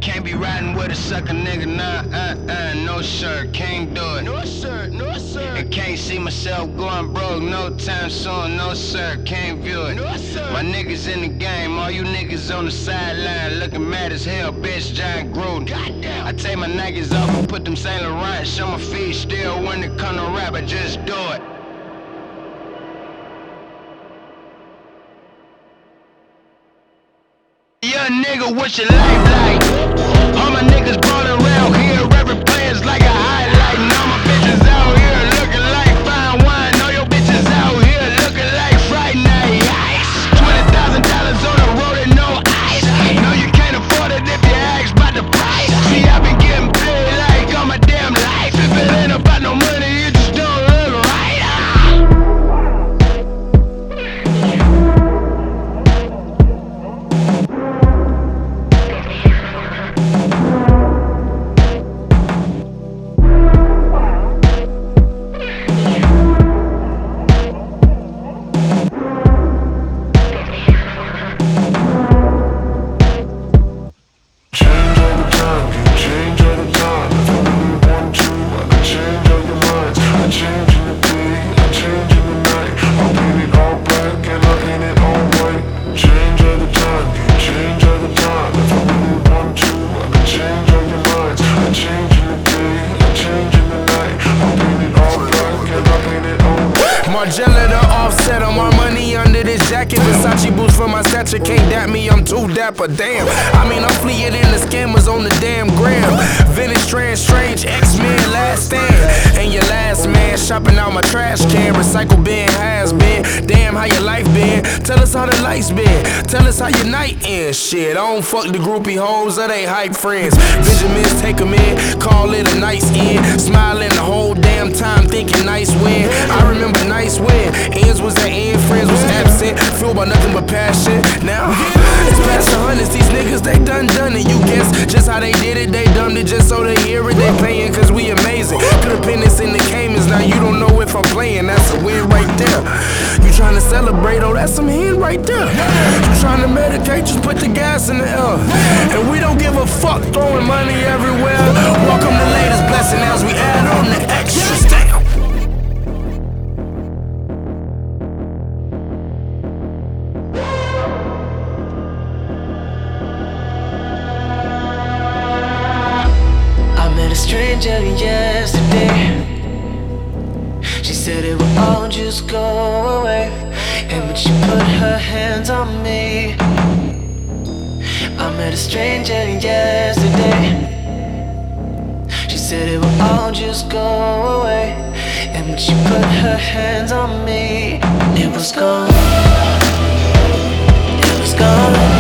Can't be riding with a sucker nigga, nah, no sir, can't do it. No sir, no sir. And can't see myself going broke no time soon, no sir, can't view it. No sir. My niggas in the game, all you niggas on the sideline looking mad as hell, bitch, John Gruden. Goddamn. I take my Nikes off and put them Saint Laurent, show my feet still when it come to rap, I just do it. Young nigga, what's your life like? All my niggas ballin' around here, every player's like a highlight. And all my bitches out here looking like fine wine. All your bitches out here looking like Friday night ice. $20,000 on the road and no ice. No, you can't afford it if you ask about the price. See, I've been getting paid like all my damn life. If it ain't about no money, you just don't look right. Margiela the Offset, I'm more money under this jacket. Versace boots for my stature, can't dap me, I'm too dapper, damn. I mean, I'm fleeing in the scammers on the damn gram. Vintage, strange, X-Men, last stand. And your last man, shopping out my trash can. Recycle bin, has been, damn, how your life been? Tell us how the lights been, tell us how your night ends. Shit, I don't fuck the groupie hoes, or they hype friends. Benjamins, take them in, call it a nice end. Smiling the whole damn time, thinking nice win. I remember nice win, ends was at end, friends was absent. Fueled by nothing but passion. Now, it's past the hundreds, these niggas, they done it. You guess just how they did it, they dumbed it just so they hear it. They playing cause we amazing. Could've been this in the Caymans, now you don't know if I'm playing, that's a win right there. You trying to celebrate, oh that's some hen right there. You trying to medicate, just put the gas in the air. And we don't give a fuck, throwing money everywhere. Welcome the latest blessing as we add on the extras. Damn. Stranger yesterday, she said it would all just go away. And when she put her hands on me, I met a stranger yesterday. She said it would all just go away. And when she put her hands on me, it was gone. It was gone.